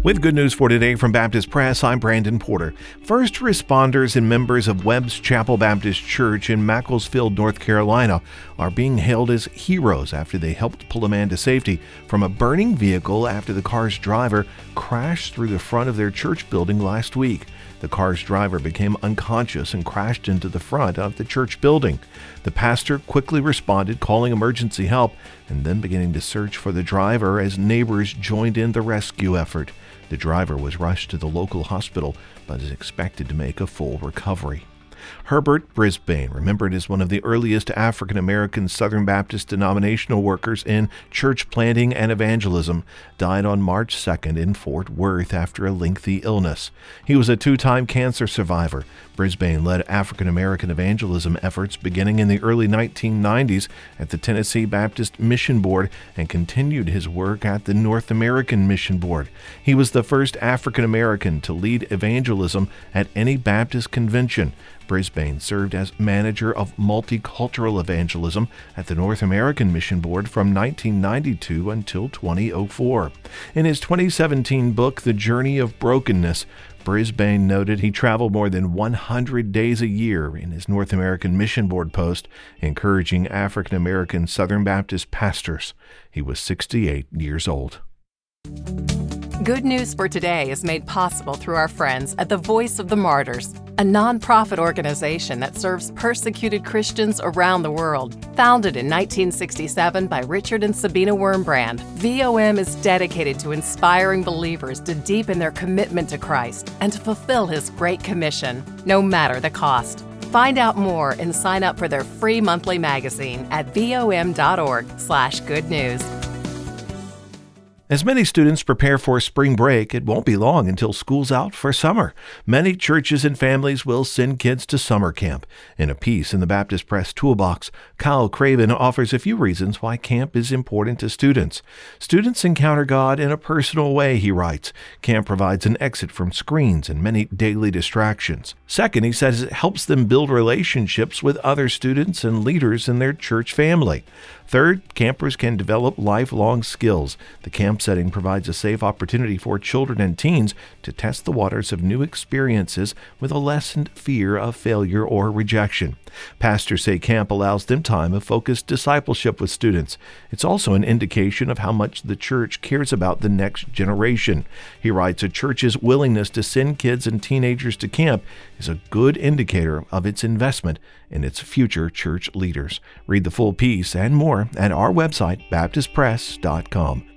With good news for today from Baptist Press, I'm Brandon Porter. First responders and members of Webb's Chapel Baptist Church in Macclesfield, North Carolina, are being hailed as heroes after they helped pull a man to safety from a burning vehicle after the car's driver crashed through the front of their church building last week. The car's driver became unconscious and crashed into the front of the church building. The pastor quickly responded, calling emergency help and then beginning to search for the driver as neighbors joined in the rescue effort. The driver was rushed to the local hospital, but is expected to make a full recovery. Herbert Brisbane, remembered as one of the earliest African-American Southern Baptist denominational workers in church planting and evangelism, died on March 2nd in Fort Worth after a lengthy illness. He was a two-time cancer survivor. Brisbane led African-American evangelism efforts beginning in the early 1990s at the Tennessee Baptist Mission Board and continued his work at the North American Mission Board. He was the first African-American to lead evangelism at any Baptist convention. Brisbane served as manager of multicultural evangelism at the North American Mission Board from 1992 until 2004. In his 2017 book, The Journey of Brokenness, Brisbane noted he traveled more than 100 days a year in his North American Mission Board post, encouraging African-American Southern Baptist pastors. He was 68 years old. Good News for Today is made possible through our friends at the Voice of the Martyrs, a nonprofit organization that serves persecuted Christians around the world. Founded in 1967 by Richard and Sabina Wurmbrand, VOM is dedicated to inspiring believers to deepen their commitment to Christ and to fulfill His Great Commission, no matter the cost. Find out more and sign up for their free monthly magazine at vom.org/goodnews. As many students prepare for spring break, it won't be long until school's out for summer. Many churches and families will send kids to summer camp. In a piece in the Baptist Press Toolbox, Kyle Craven offers a few reasons why camp is important to students. Students encounter God in a personal way, he writes. Camp provides an exit from screens and many daily distractions. Second, he says it helps them build relationships with other students and leaders in their church family. Third, campers can develop lifelong skills. The camp setting provides a safe opportunity for children and teens to test the waters of new experiences with a lessened fear of failure or rejection. Pastors say camp allows them time of focused discipleship with students. It's also an indication of how much the church cares about the next generation. He writes, a church's willingness to send kids and teenagers to camp is a good indicator of its investment in its future church leaders. Read the full piece and more at our website, baptistpress.com.